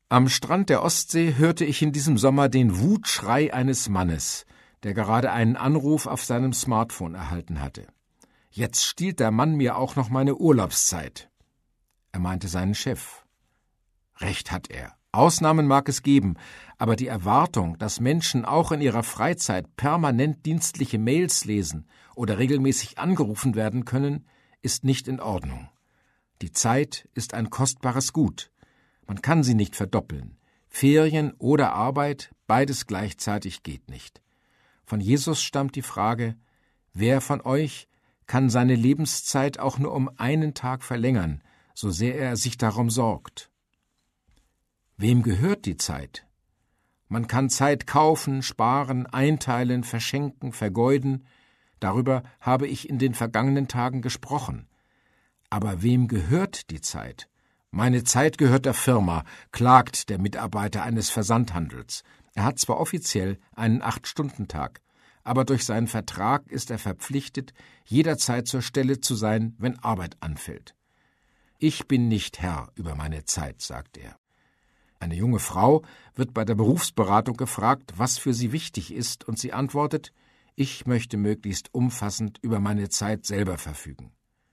Am Strand der Ostsee hörte ich in diesem Sommer den Wutschrei eines Mannes, der gerade einen Anruf auf seinem Smartphone erhalten hatte. Jetzt stiehlt der Mann mir auch noch meine Urlaubszeit. Er meinte seinen Chef. Recht hat er. Ausnahmen mag es geben, aber die Erwartung, dass Menschen auch in ihrer Freizeit permanent dienstliche Mails lesen oder regelmäßig angerufen werden können, ist nicht in Ordnung. Die Zeit ist ein kostbares Gut. Man kann sie nicht verdoppeln. Ferien oder Arbeit, beides gleichzeitig geht nicht. Von Jesus stammt die Frage: Wer von euch kann seine Lebenszeit auch nur um einen Tag verlängern, so sehr er sich darum sorgt? Wem gehört die Zeit? Man kann Zeit kaufen, sparen, einteilen, verschenken, vergeuden. Darüber habe ich in den vergangenen Tagen gesprochen. Aber wem gehört die Zeit? Meine Zeit gehört der Firma, klagt der Mitarbeiter eines Versandhandels. Er hat zwar offiziell einen 8-Stunden-Tag, aber durch seinen Vertrag ist er verpflichtet, jederzeit zur Stelle zu sein, wenn Arbeit anfällt. Ich bin nicht Herr über meine Zeit, sagt er. Eine junge Frau wird bei der Berufsberatung gefragt, was für sie wichtig ist, und sie antwortet: Ich möchte möglichst umfassend über meine Zeit selber verfügen.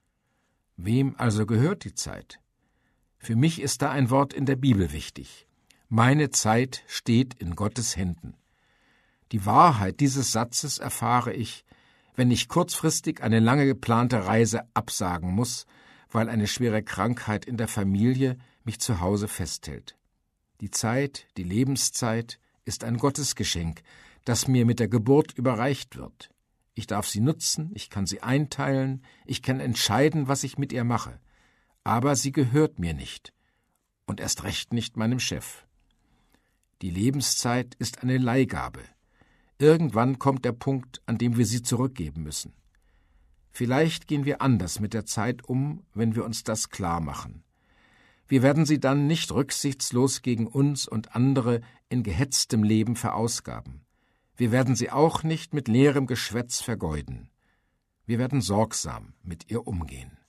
Wem also gehört die Zeit? Für mich ist da ein Wort in der Bibel wichtig. Meine Zeit steht in Gottes Händen. Die Wahrheit dieses Satzes erfahre ich, wenn ich kurzfristig eine lange geplante Reise absagen muss, weil eine schwere Krankheit in der Familie mich zu Hause festhält. Die Zeit, die Lebenszeit, ist ein Gottesgeschenk, das mir mit der Geburt überreicht wird. Ich darf sie nutzen, ich kann sie einteilen, ich kann entscheiden, was ich mit ihr mache. Aber sie gehört mir nicht und erst recht nicht meinem Chef. Die Lebenszeit ist eine Leihgabe. Irgendwann kommt der Punkt, an dem wir sie zurückgeben müssen. Vielleicht gehen wir anders mit der Zeit um, wenn wir uns das klar machen. Wir werden sie dann nicht rücksichtslos gegen uns und andere in gehetztem Leben verausgaben. Wir werden sie auch nicht mit leerem Geschwätz vergeuden. Wir werden sorgsam mit ihr umgehen.